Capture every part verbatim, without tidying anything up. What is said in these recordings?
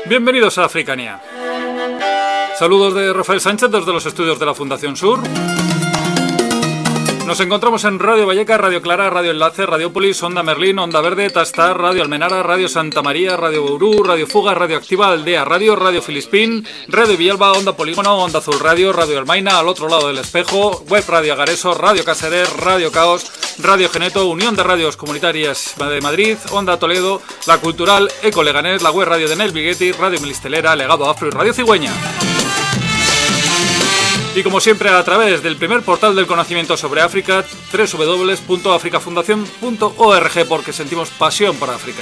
Bienvenidos a Africania. Saludos de Rafael Sánchez desde los estudios de la Fundación Sur. Nos encontramos en Radio Valleca, Radio Clara, Radio Enlace, Radiopolis, Onda Merlín, Onda Verde, Tastar, Radio Almenara, Radio Santa María, Radio Bourú, Radio Fuga, Radio Activa, Aldea Radio, Radio Filispín, Radio Villalba, Onda Polígono, Onda Azul Radio, Radio Almaina, al otro lado del espejo, Web Radio Agareso, Radio Caserer, Radio Caos, Radio Geneto, Unión de Radios Comunitarias de Madrid, Onda Toledo, La Cultural, Eco Leganés, la Web Radio de Nel Biguetti, Radio Milistelera, Legado Afro y Radio Cigüeña. Y como siempre a través del primer portal del conocimiento sobre África, doble u doble u doble u punto africafundación punto org, porque sentimos pasión por África.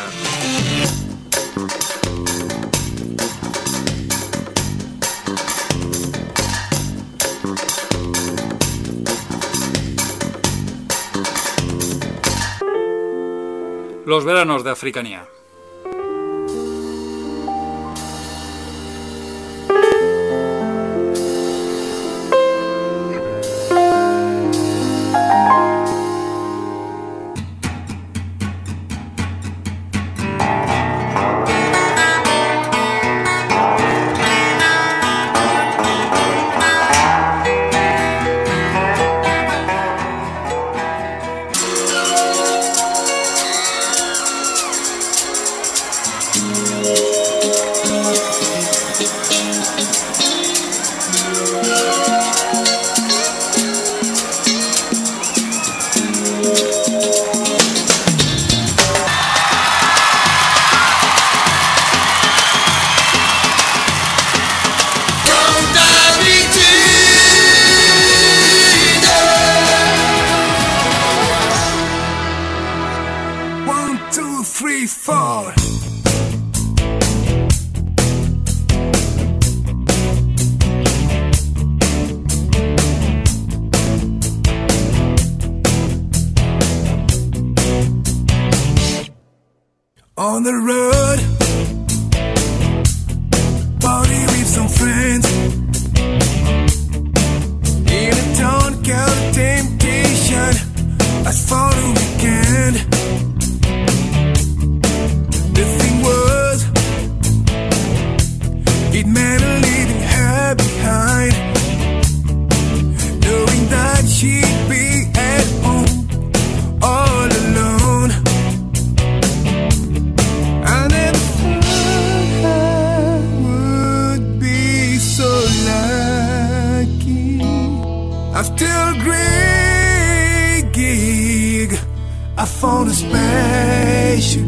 Los veranos de Africania. On the road, party with some friends. In a town called Temptation, as for the weekend. The thing was, it meant leaving her behind, knowing that she'd be at home all alone. After a great gig, I found a special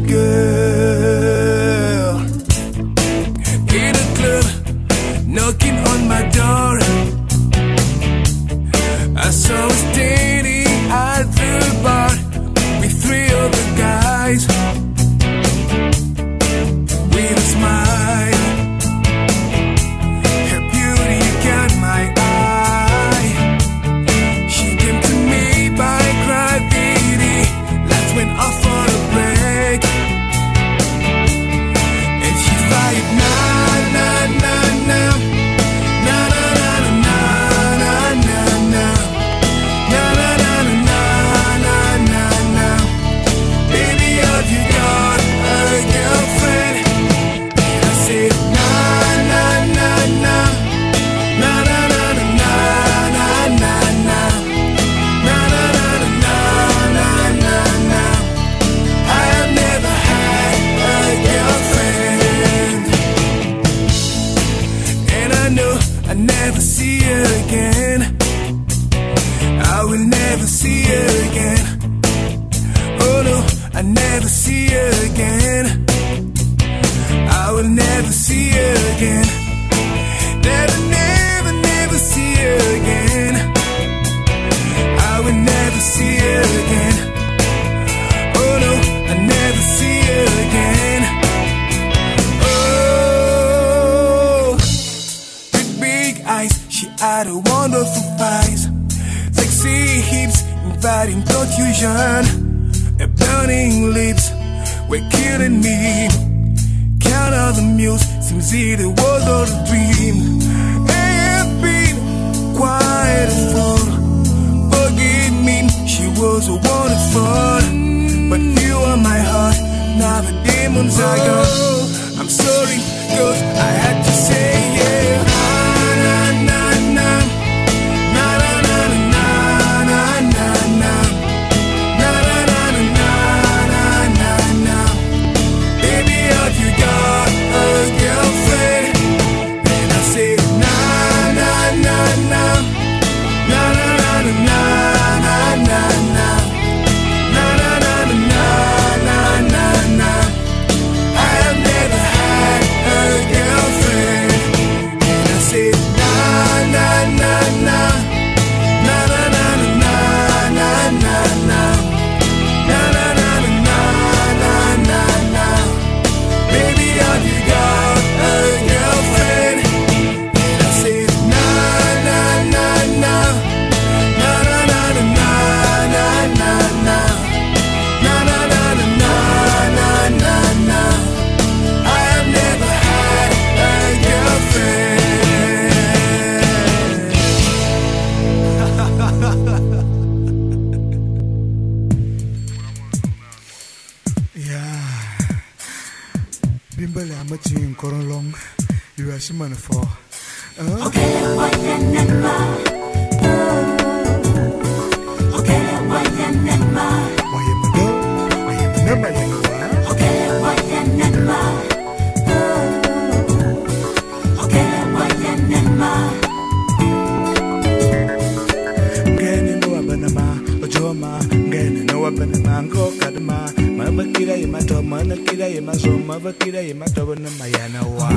girl in a club, knocking on my door. I saw her standing at the bar with three other guys, with a smile. Her beauty caught my eye. Went off on a break, and she fight na na na na na na na na na na na na na na na na na. Baby, have you got a girlfriend? And I said na na na na na na na na na na na. I never see her again. I will never see her again. Oh no, I never see her again. I will never see her again. Never, never, never see her again. I will never see her again. Oh no, I never see her again. She had a wonderful face, sexy hips, inviting confusion. Her burning lips were killing me. Count of the muse, seems it was all a dream. I've been quite a fool. Forgive me, she was a wonderful, but you are my heart. Now the demons are gone. I'm sorry, 'cause Bimbele amaching korolong, you are simon for. Okay, why then and ma? Okay, why then and ma? Why am I go? I am never in the world. Okay, why then and ma? Okay, why then and ma? Gene no abanama, ojoma, gene no abanama, go kadama, mabakira yamato, manakira yamazo, mabakira yamato, mayana wa.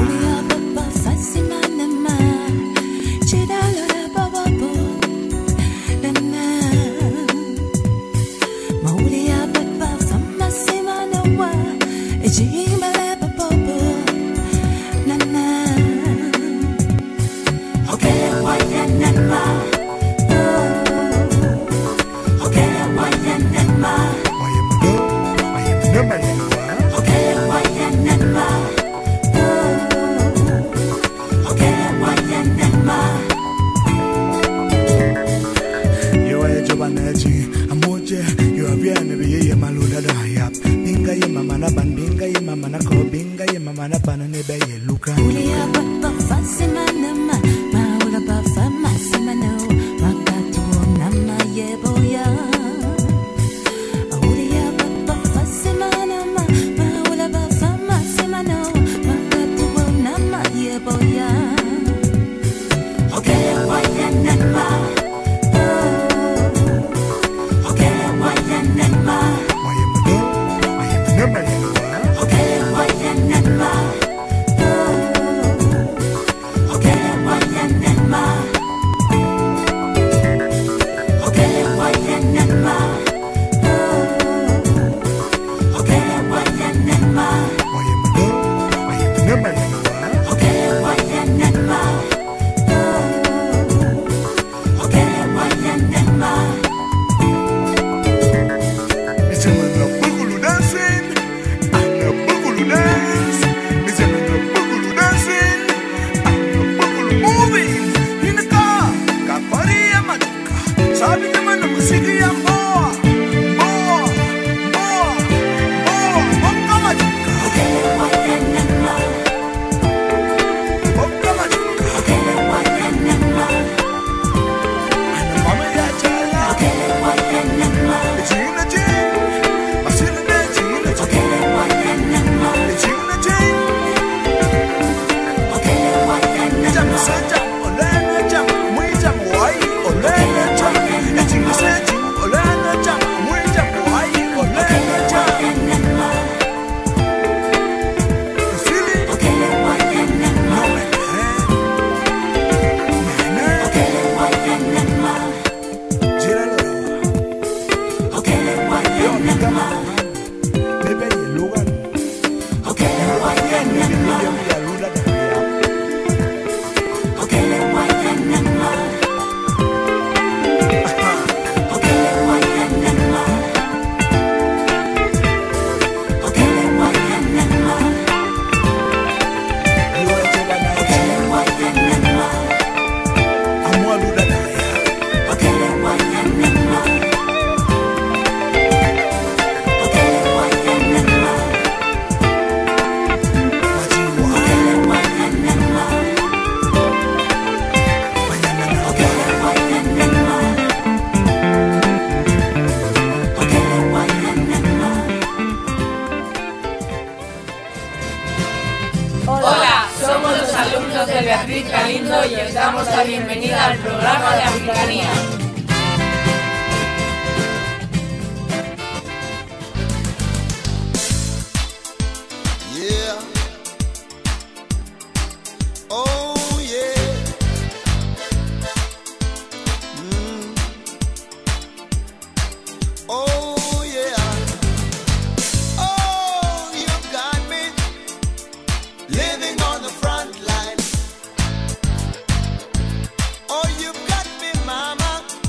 Oh, you've got me, mama.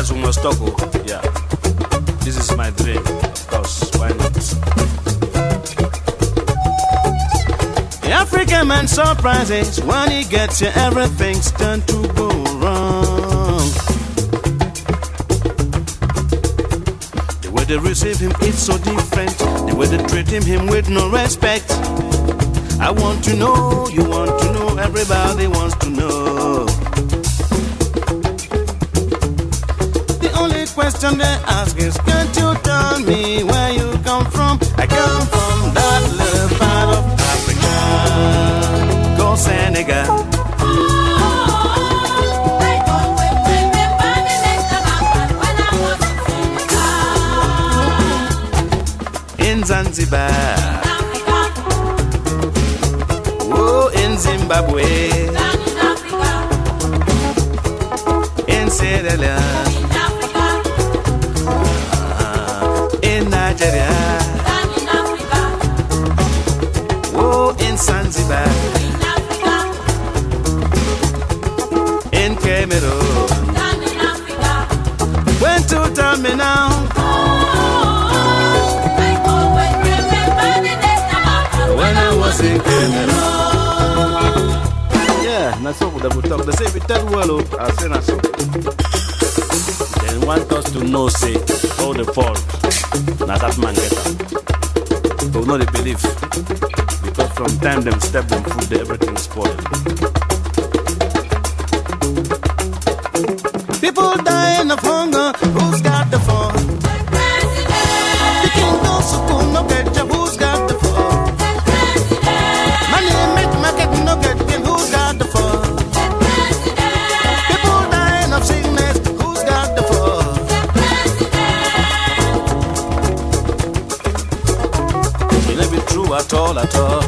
Yes, we must talk. Oh. Yeah. This is my dream. Of course, why not? The African man surprises when he gets you, everything's done to go wrong. The way they receive him, it's so different. The way they treat him, him with no respect. I want to know, you want to know, everybody wants to know. The only question they ask is, can't you tell me where you come from? I come from that little part of Africa, go Senegal. In Zanzibar, oh, in Zimbabwe, in Sierra Leone, in Nigeria, oh, in Zanzibar, in Cameroon. When to tell me now? When I was in Cameroon. Yeah, that's what we talk. They say we tell well, I say that's so. They want us to know, say, all the fault. Now that man get up. But we know they believe. Because from time them step them food, everything spoiled. People dying of hunger, who's got the phone? The president. The king goes to school, no get job, who's got the phone? The president. Money make market, no get in, who's got the phone? The president. People dying of sickness, who's got the phone? The president. It ain't be true at all, at all.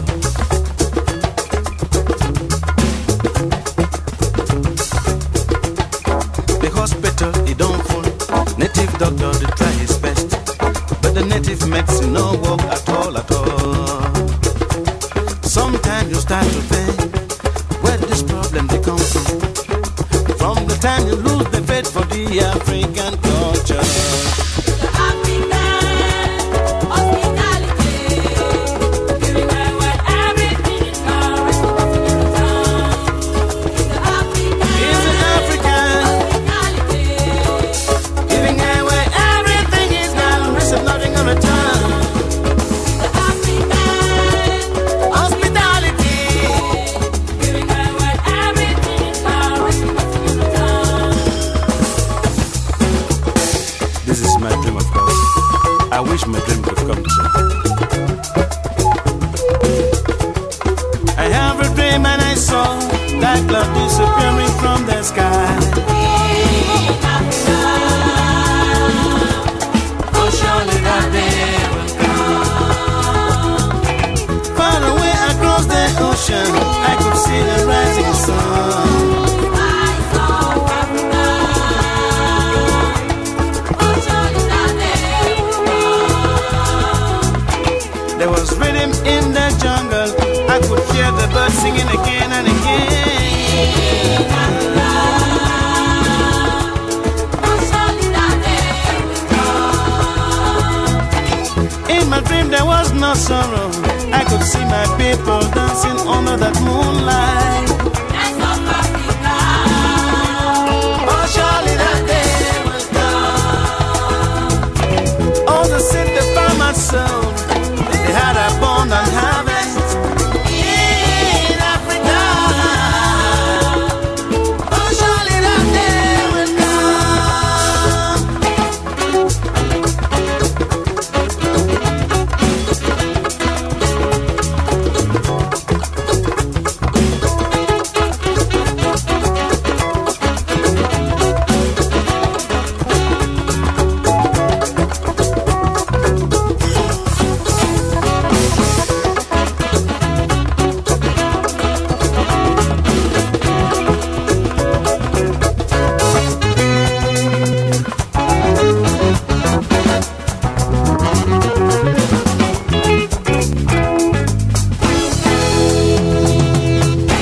Hospital, he don't fall. Native doctor, they try his best. But the native medicine no work at all, at all. Sometimes you start to think where this problem they come from. From the time you lose the faith for the African culture. The African hospitality, giving away everything is ours. The African is an African. Nothing in return. The African hospitality, giving away everything is ours. Nothing in return. This is my dream, of course. I wish my dream could come true. I have a dream and I saw that cloud disappearing from the sky. Surely that day will come. Far away across the ocean, I could see the rising sun. I saw Africa. Oh, surely that day will come. There was rhythm in the jungle. I could hear the birds singing again and again. In my dream there was no sorrow. I could see my people dancing under that moonlight. Oh, surely that day will come. All the seed the farmer sowed, they had abundant harvest in Africa. Oh, surely that day will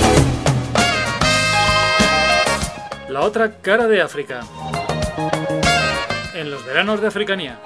Otra cara de África. en los veranos de Africanía.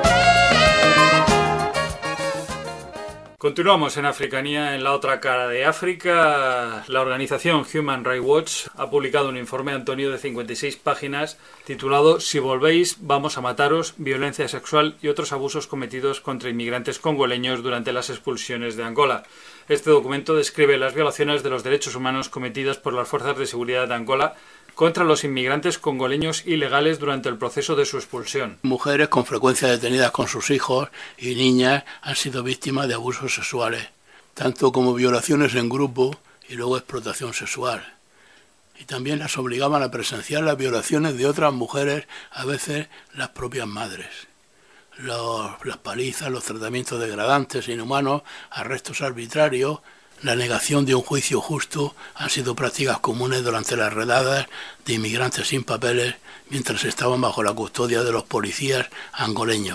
Continuamos en Africanía. En la otra cara de África, la organización Human Rights Watch ha publicado un informe, Antonio, de cincuenta y seis páginas titulado "Si volvéis, vamos a mataros, violencia sexual y otros abusos cometidos contra inmigrantes congoleños durante las expulsiones de Angola". Este documento describe las violaciones de los derechos humanos cometidas por las fuerzas de seguridad de Angola contra los inmigrantes congoleños ilegales durante el proceso de su expulsión. Mujeres con frecuencia detenidas con sus hijos y niñas han sido víctimas de abusos sexuales, tanto como violaciones en grupo y luego explotación sexual. Y también las obligaban a presenciar las violaciones de otras mujeres, a veces las propias madres. Los, las palizas, los tratamientos degradantes e inhumanos, arrestos arbitrarios, la negación de un juicio justo han sido prácticas comunes durante las redadas de inmigrantes sin papeles mientras estaban bajo la custodia de los policías angoleños.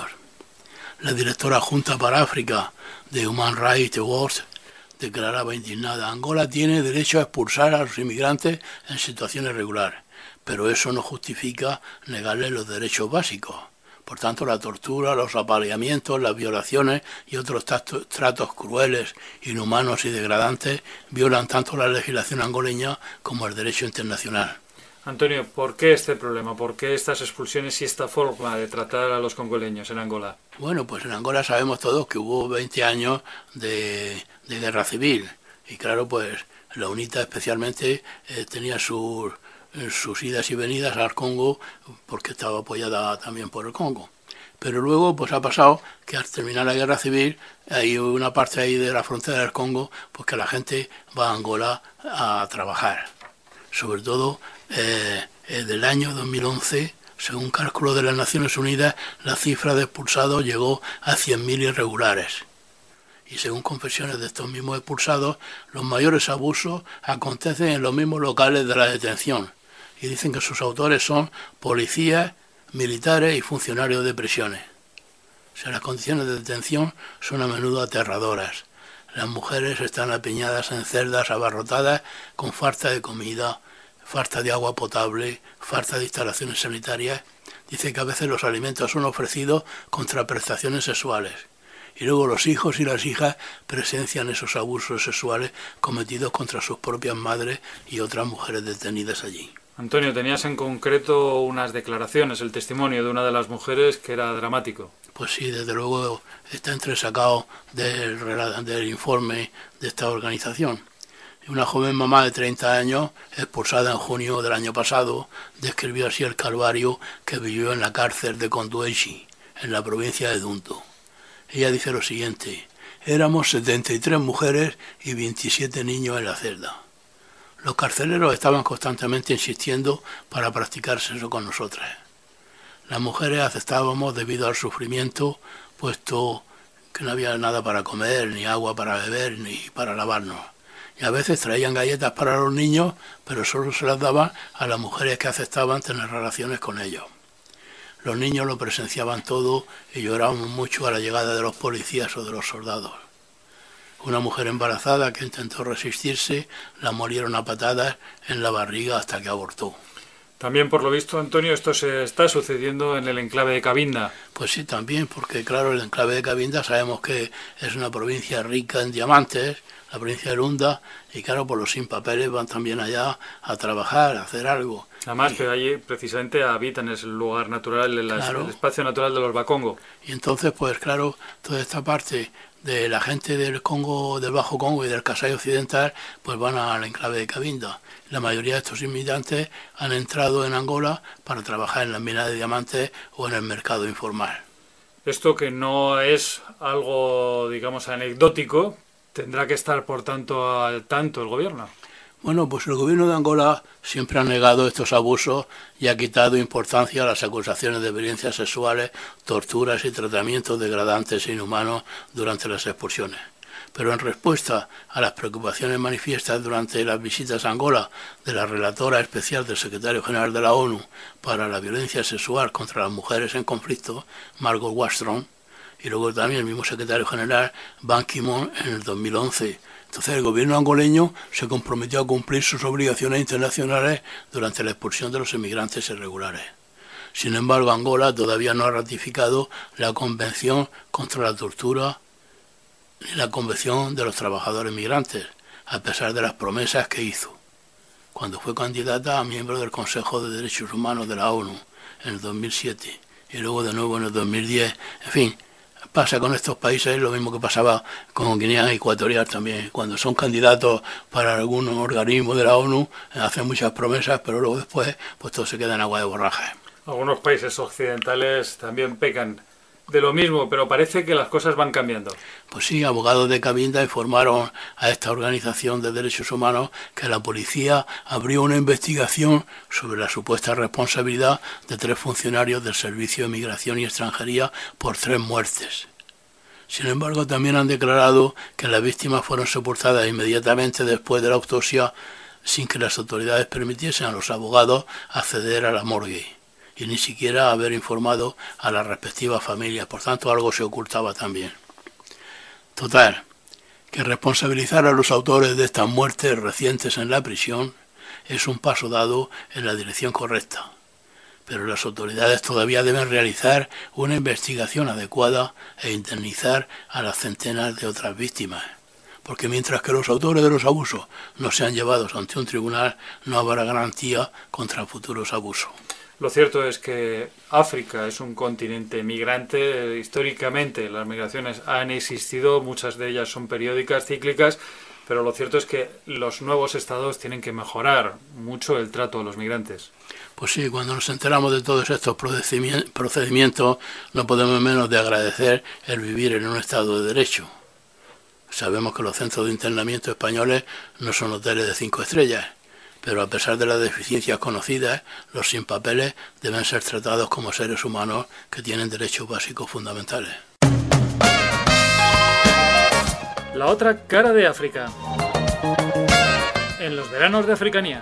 La directora adjunta para África de Human Rights Watch declaraba indignada: Angola tiene derecho a expulsar a los inmigrantes en situaciones regulares, pero eso no justifica negarles los derechos básicos. Por tanto, la tortura, los apaleamientos, las violaciones y otros tratos, tratos crueles, inhumanos y degradantes violan tanto la legislación angoleña como el derecho internacional. Antonio, ¿por qué este problema? ¿Por qué estas expulsiones y esta forma de tratar a los congoleños en Angola? Bueno, pues en Angola sabemos todos que hubo veinte años de, de guerra civil. Y claro, pues la UNITA especialmente eh, tenía sus... sus idas y venidas al Congo porque estaba apoyada también por el Congo. Pero luego pues ha pasado que al terminar la guerra civil hay una parte ahí de la frontera del Congo pues que la gente va a Angola a trabajar. Sobre todo eh, del año dos mil once, según cálculo de las Naciones Unidas, la cifra de expulsados llegó a cien mil irregulares. Y según confesiones de estos mismos expulsados, los mayores abusos acontecen en los mismos locales de la detención. Y dicen que sus autores son policías, militares y funcionarios de prisiones. O sea, las condiciones de detención son a menudo aterradoras. Las mujeres están apiñadas en celdas abarrotadas con falta de comida, falta de agua potable, falta de instalaciones sanitarias. Dice que a veces los alimentos son ofrecidos contra prestaciones sexuales. Y luego los hijos y las hijas presencian esos abusos sexuales cometidos contra sus propias madres y otras mujeres detenidas allí. Antonio, tenías en concreto unas declaraciones, el testimonio de una de las mujeres que era dramático. Pues sí, desde luego está entresacado del, del informe de esta organización. Una joven mamá de treinta años, expulsada en junio del año pasado, describió así el calvario que vivió en la cárcel de Kondueshi, en la provincia de Dunto. Ella dice lo siguiente: éramos setenta y tres mujeres y veintisiete niños en la celda. Los carceleros estaban constantemente insistiendo para practicar sexo con nosotras. Las mujeres aceptábamos debido al sufrimiento, puesto que no había nada para comer, ni agua para beber, ni para lavarnos. Y a veces traían galletas para los niños, pero solo se las daban a las mujeres que aceptaban tener relaciones con ellos. Los niños lo presenciaban todo y lloraban mucho a la llegada de los policías o de los soldados. Una mujer embarazada que intentó resistirse, la molieron a patadas en la barriga hasta que abortó. También, por lo visto, Antonio, esto se está sucediendo en el enclave de Cabinda. Pues sí, también, porque claro, el enclave de Cabinda sabemos que es una provincia rica en diamantes, la provincia de Lunda, y claro, por los sin papeles van también allá a trabajar, a hacer algo. Además y, que allí precisamente habitan, es el lugar natural, el, claro, el espacio natural de los Bakongo. Y entonces, pues claro, toda esta parte de la gente del Congo, del Bajo Congo y del Kasai Occidental, pues van al enclave de Cabinda. La mayoría de estos inmigrantes han entrado en Angola para trabajar en las minas de diamantes o en el mercado informal. Esto, que no es algo, digamos, anecdótico, tendrá que estar, por tanto, al tanto el gobierno. Bueno, pues el gobierno de Angola siempre ha negado estos abusos y ha quitado importancia a las acusaciones de violencias sexuales, torturas y tratamientos degradantes e inhumanos durante las expulsiones. Pero en respuesta a las preocupaciones manifiestas durante las visitas a Angola de la relatora especial del secretario general de la ONU para la violencia sexual contra las mujeres en conflicto, Margot Wallström, y luego también el mismo secretario general Ban Ki-moon en el dos mil once. Entonces el gobierno angoleño se comprometió a cumplir sus obligaciones internacionales durante la expulsión de los inmigrantes irregulares. Sin embargo, Angola todavía no ha ratificado la Convención contra la Tortura ni la Convención de los Trabajadores Migrantes, a pesar de las promesas que hizo cuando fue candidata a miembro del Consejo de Derechos Humanos de la ONU en el dos mil siete y luego de nuevo en el dos mil diez. En fin, pasa con estos países lo mismo que pasaba con Guinea Ecuatorial también. Cuando son candidatos para algún organismo de la ONU, hacen muchas promesas, pero luego después pues todo se queda en agua de borrajas. Algunos países occidentales también pecan de lo mismo, pero parece que las cosas van cambiando. Pues sí, abogados de Cabinda informaron a esta organización de derechos humanos que la policía abrió una investigación sobre la supuesta responsabilidad de tres funcionarios del Servicio de Migración y Extranjería por tres muertes. Sin embargo, también han declarado que las víctimas fueron sepultadas inmediatamente después de la autopsia sin que las autoridades permitiesen a los abogados acceder a la morgue y ni siquiera haber informado a las respectivas familias. Por tanto, algo se ocultaba también. Total, que responsabilizar a los autores de estas muertes recientes en la prisión es un paso dado en la dirección correcta, pero las autoridades todavía deben realizar una investigación adecuada e indemnizar a las centenas de otras víctimas, porque mientras que los autores de los abusos no sean llevados ante un tribunal, no habrá garantía contra futuros abusos. Lo cierto es que África es un continente migrante. Históricamente las migraciones han existido, muchas de ellas son periódicas, cíclicas, pero lo cierto es que los nuevos estados tienen que mejorar mucho el trato a los migrantes. Pues sí, cuando nos enteramos de todos estos procedimientos, no podemos menos de agradecer el vivir en un estado de derecho. Sabemos que los centros de internamiento españoles no son hoteles de cinco estrellas, pero a pesar de las deficiencias conocidas, los sin papeles deben ser tratados como seres humanos que tienen derechos básicos fundamentales. La otra cara de África. En los veranos de Africanía.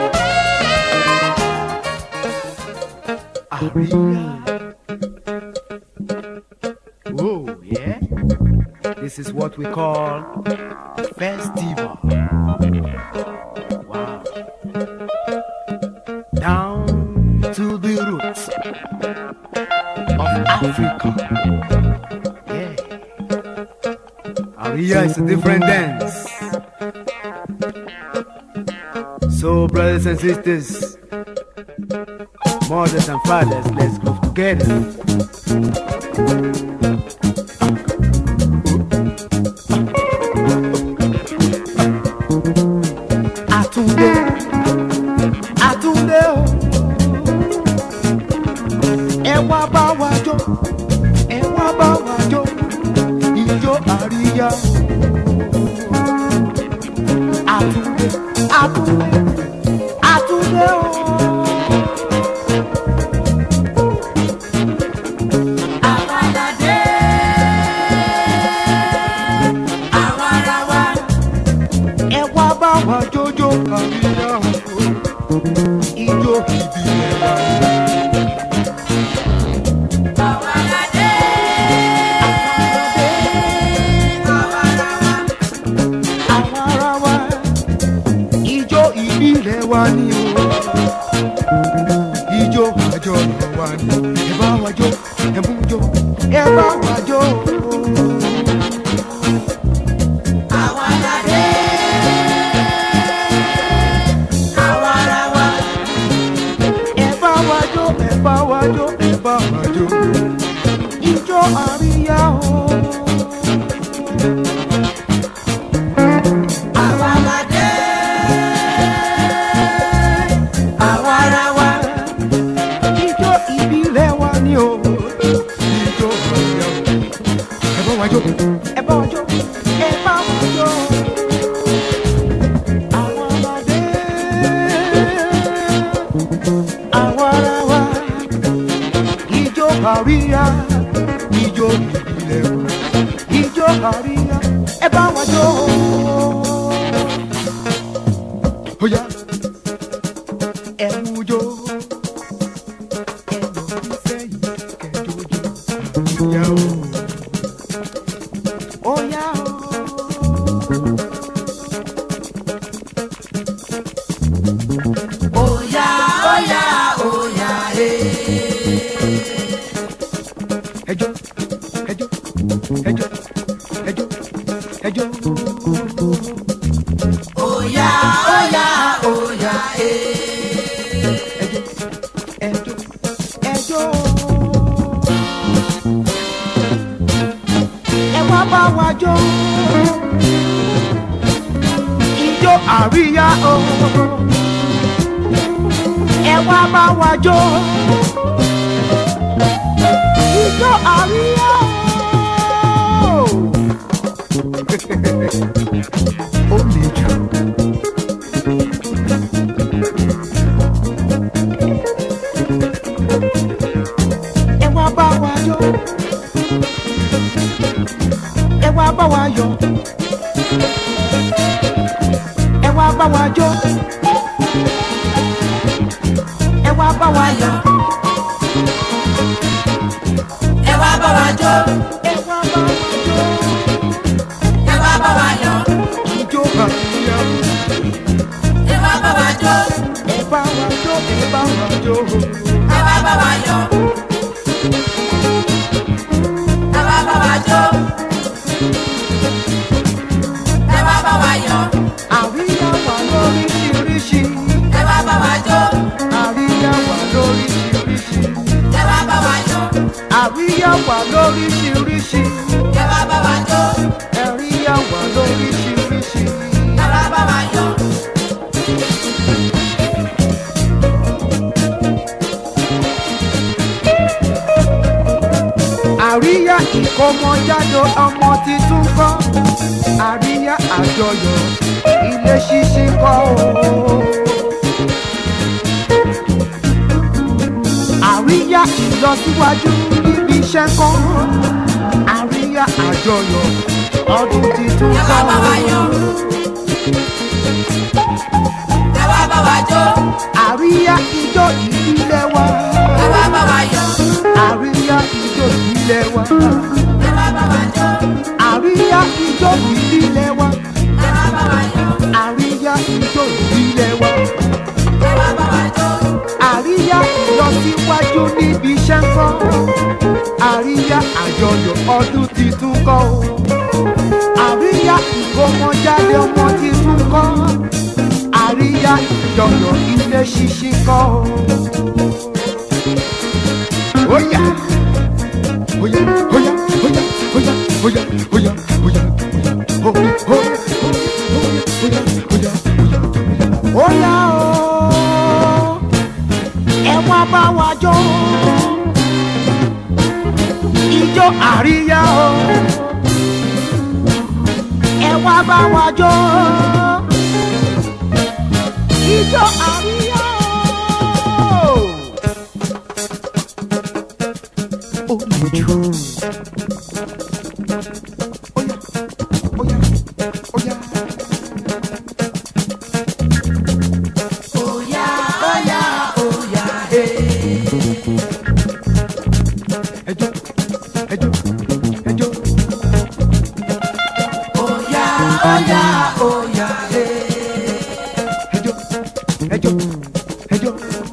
Oh, yeah? This is what we call festival. Wow. Down to the roots of Africa. Yeah. Aria is a different dance. So, brothers and sisters, mothers and fathers, let's groove together. Atunde, Atunde, oh. Ewa ba wa jo, Ewa ba wa jo, Ijo Aria. Atunde, Atunde, Atunde, oh. Oh yeah, oh yeah, oh yeah, hey. ẹjọ́. Oya, oya, oya, eh. ẹjọ́ ẹjọ́. ẹ wá bá wa jó ijó àríyá o. ẹ wá bá wa jó ijó àríyá o. ó le jù. ẹ wá bá wa jó ẹ wá bá wa yọ̀ ẹ wá bá wa jó ẹ wá bá wa yọ̀ Ẹ wá bá wa jó, ẹ wá bá wa jó ẹ wá bá wa yọ̀, ijó àríyá. ẹ wá bá wa jó, ẹ bá wa jó ẹ bá wa jó ẹ wá bá wa yọ̀, ẹ wá bá wa jó, ẹ wá bá wa yọ̀, àríyá wà lóríṣiríṣi ẹ wá bá wa jó, àríyá wà lóríṣiríṣi ẹ wá bá wa yọ̀, àríyá wà lóríṣiríṣi ẹ wá bá wa jó, àríyá wà lóríṣiríṣi. ẹ wá bá wa yọ̀. àríyá ìkómọjáde ọmọ titun kọ́ àríyá àjọyọ̀ ilé ṣíṣí kọ́ o. àríyá ìlọsíwájú níbi iṣẹ́ kọ́ àríyá àjọyọ̀ ọdún titun Ẹ kọ́ wá bá wa yọ̀, ẹ wá bá wa jó, àríyá ijó ìbílẹ̀ wa ẹ wá bá wa yọ̀, àríyá ijó ìbílẹ̀ wa ẹ wá bá wa jó, àríyá ijó ìbílẹ̀ wa ẹ wá bá wa yọ̀, àríyá ijó ìbílẹ̀ wa. ẹ wá bá wa jó, àríyá ìlọsíwájú níbi iṣẹ́ ń kọ́ àríyá àjọyọ̀ ọdún titun kọ́ o àríyá ìkómọjáde ọmọ titun kọ́ àríyá ìjọyọ̀ ilé ṣíṣí kọ́ o. Óyá óyá óyá óyá óyá óyá óyá óyá óyá óyá óyá óyá o ẹ wá bá wa jó ijó àríyá o ẹ wá bá wa jó ijó àríyá o. ó le jù. Óyá óyá óyá. oya, oya, oya, eh. ẹjọ́ ẹjọ́ ẹjọ́. Oya, oya, oya, eh. ẹjọ́ ẹjọ́ ẹjọ́.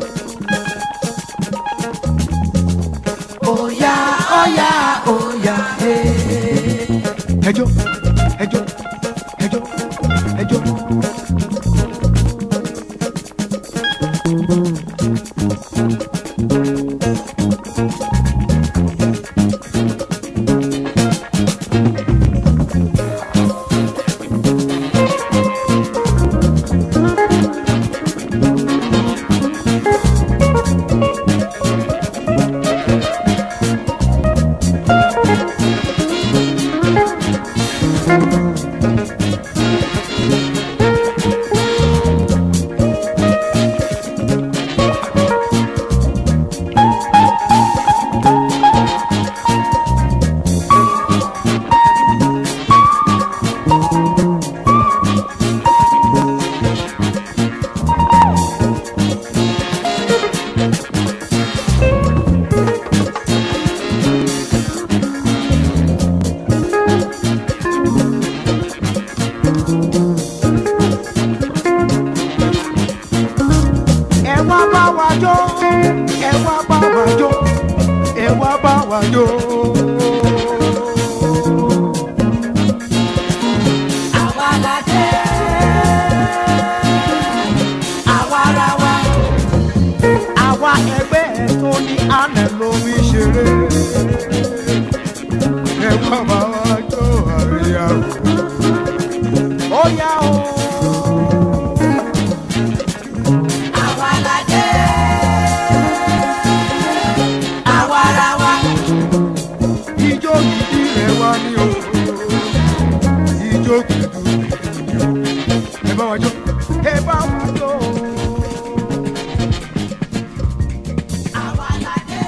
Oya, oya, oya, eh. ẹjọ́ ẹjọ́ ẹjọ́ ẹjọ́. ní àná lómi ṣeré ẹ wá bá wa jó àríyá o ó yá o. Àwàlàdé, àwarawa. Ijó gidi rẹ̀ wá ní o ijó gidi ẹ bá wa jó ẹ bá wa jó. Àwàlàdé.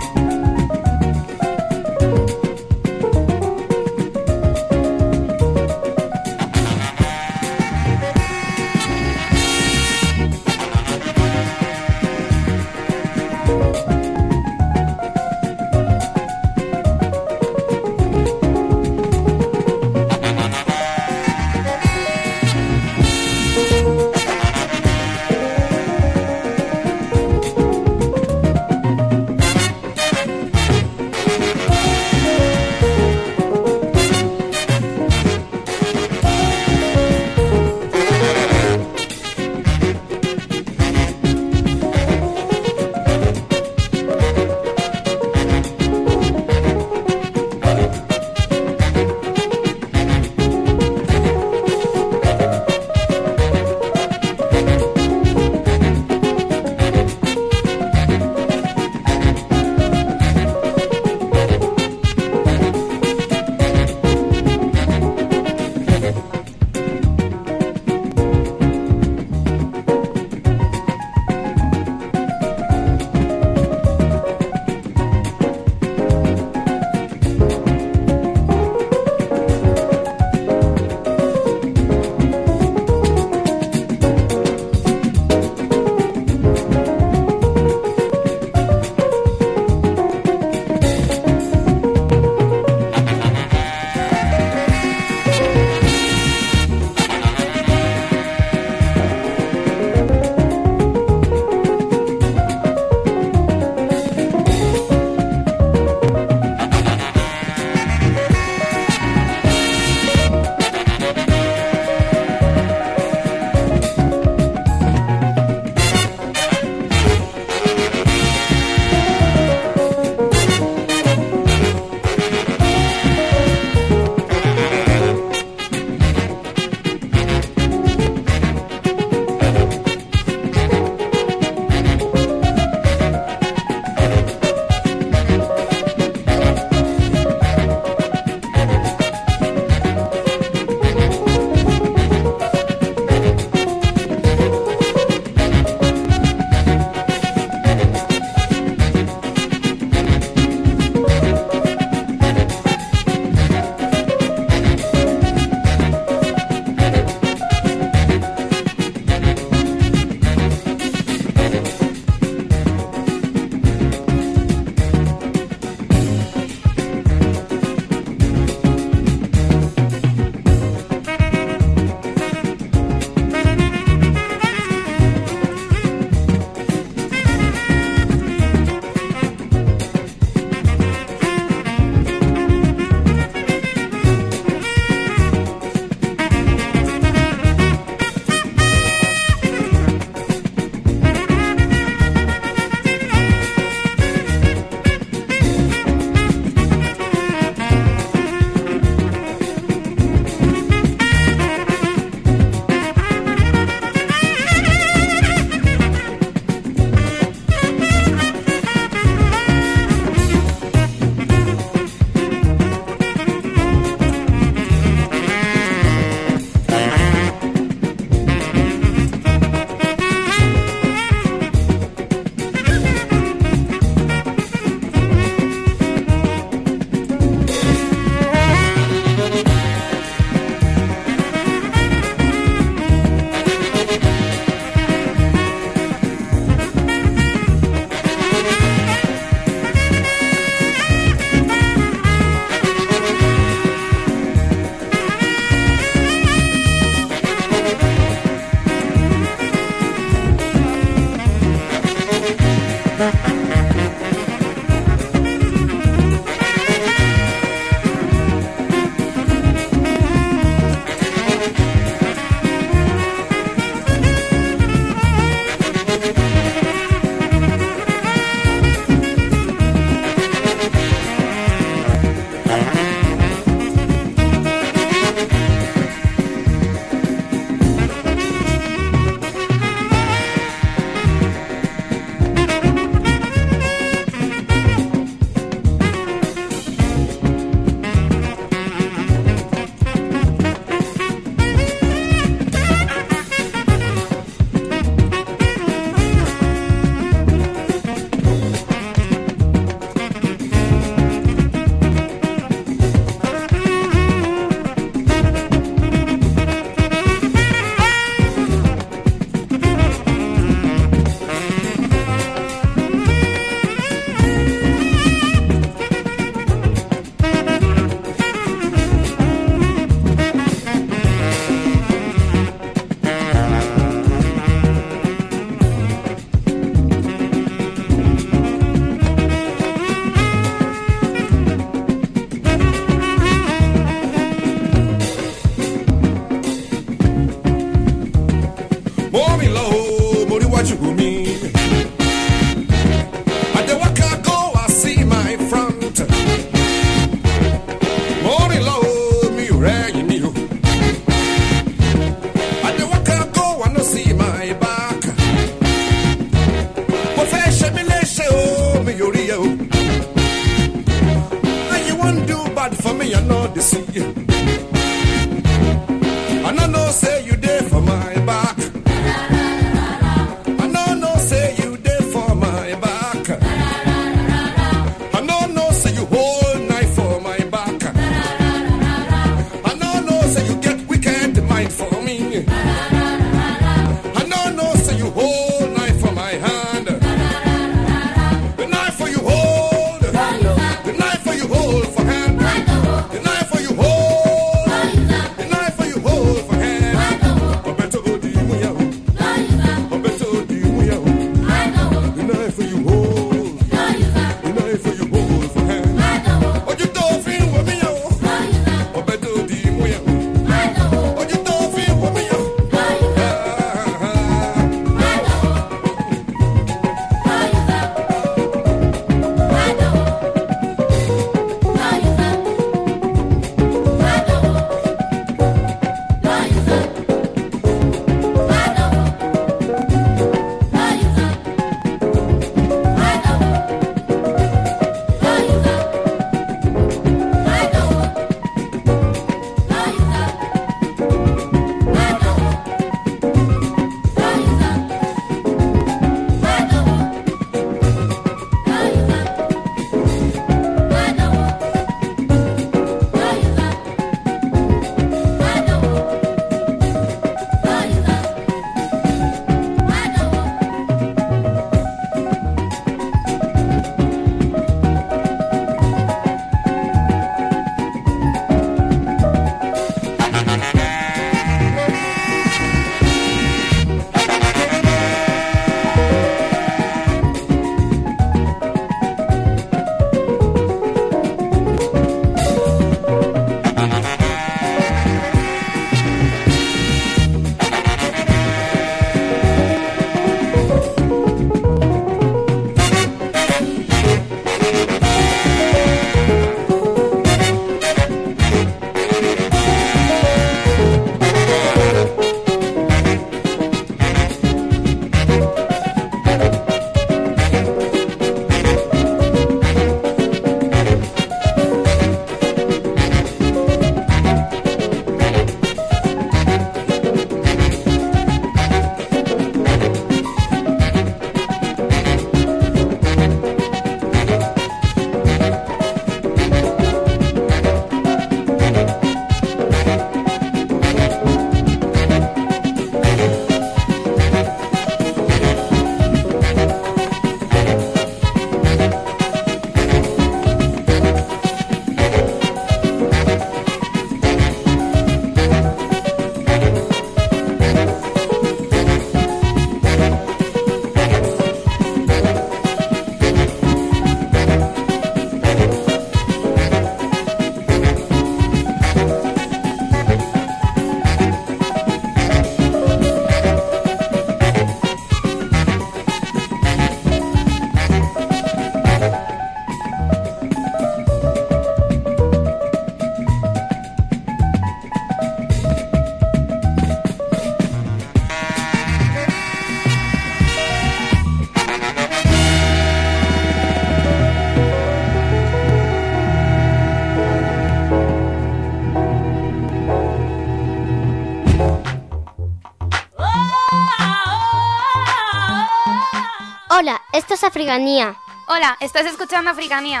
Africanía. Hola, estás escuchando Africanía.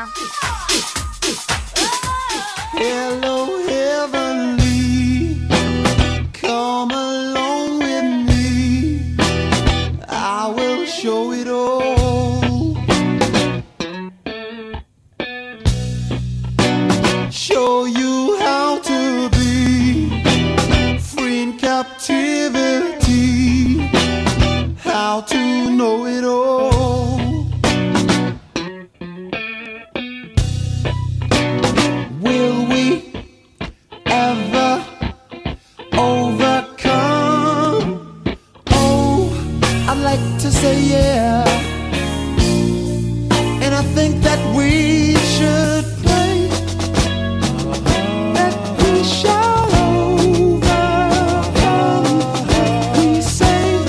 Hello, heavenly, come along with me. I will show it all. Show you how to be free in captivity, how to know it all. Will we ever overcome? Oh, I'd like to say yeah. And I think that we should pray that we shall overcome. We say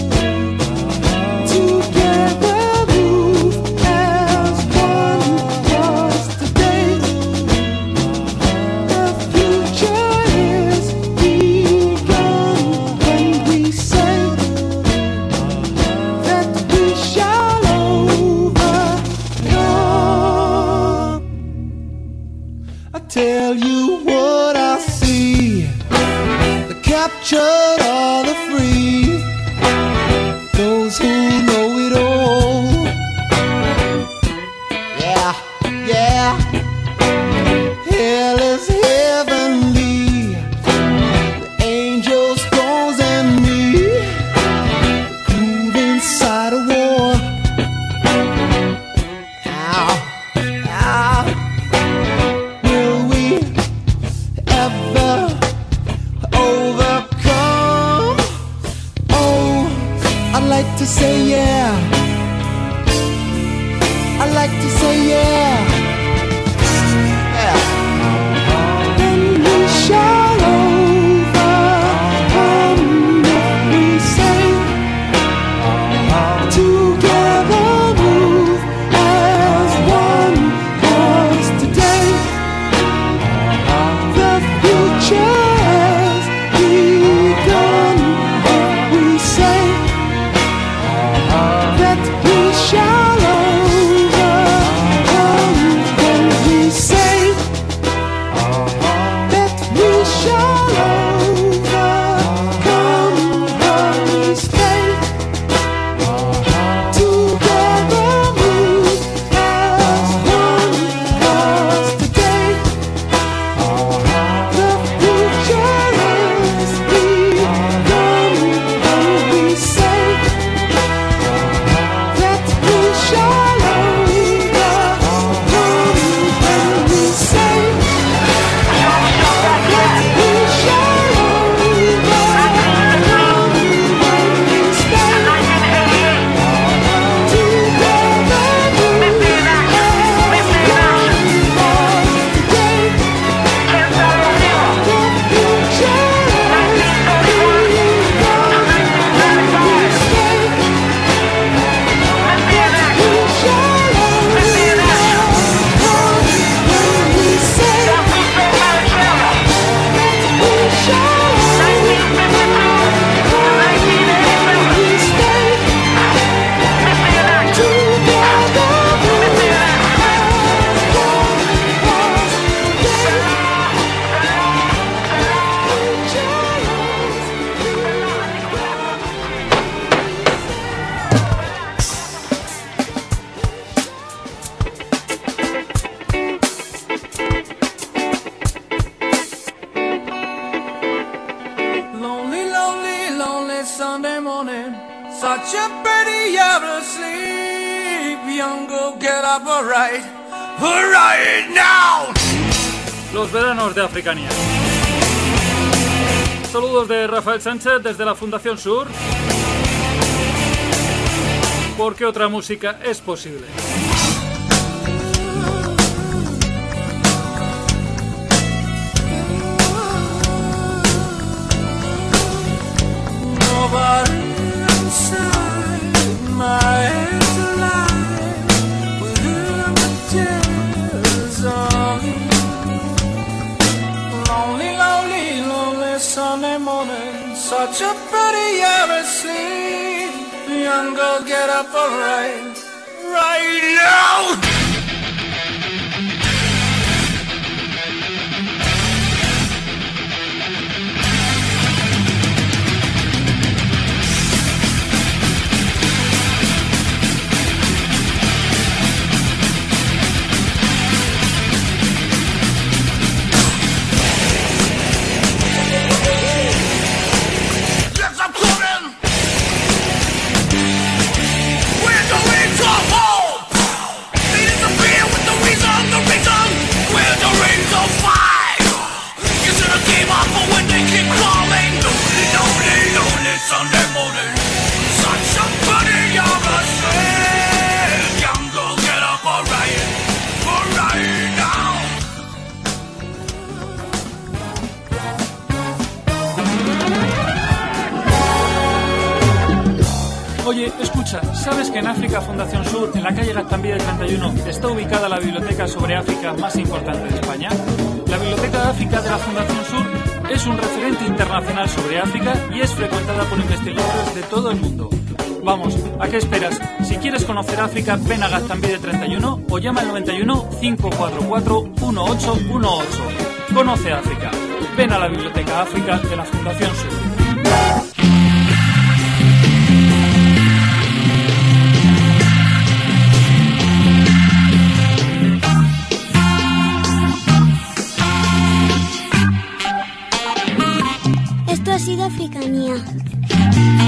together move as one was today. The future is begun when we say that we shall overcome. I tell you what I see, the captured are the free, those who know it all. Yeah, yeah. Hell is heavenly, the angels, thrones and me, groove inside a war. Ow, ow. Will we ever overcome? Oh, I'd like to say yeah. I'd like to say yeah. Yeah. Then we shall overcome if we say together move as one was today. The future has begun if we say that we shall overcome. When we say that we shall overcome, when we stay together move as one was today. The future is begun when we say that we shall overcome. When we say that we shall overcome. When we stay together move as one was Lonely, lonely, lonely Sunday morning. Such a pity you're asleep. Young girl, get up alright. Alright now. Los veranos de Africanía. Saludos de Rafael Sánchez desde la Fundación Sur. Porque otra música es posible. Nobody inside my head's alive with her tears on. Lonely, lonely, lonely Sunday morning. Such a pretty hour asleep. Young girl, get up alright. right now. Sunday morning, such a buddy, you're a slave. Young girl, get up, alright, alright now. Oye, escucha, ¿sabes que en África Fundación Sur, en la calle Gaztambide treinta y uno, está ubicada la biblioteca sobre África más importante de España? La Biblioteca de África de la Fundación Sur es un referente internacional sobre África y es frecuentada por investigadores de todo el mundo. Vamos, ¿a qué esperas? Si quieres conocer África, ven a Gaztambide treinta y uno o llama al noventa y uno, cinco cuatro cuatro, uno ocho uno ocho. Conoce África. Ven a la Biblioteca África de la Fundación Sur. Esto ha sido Africanía.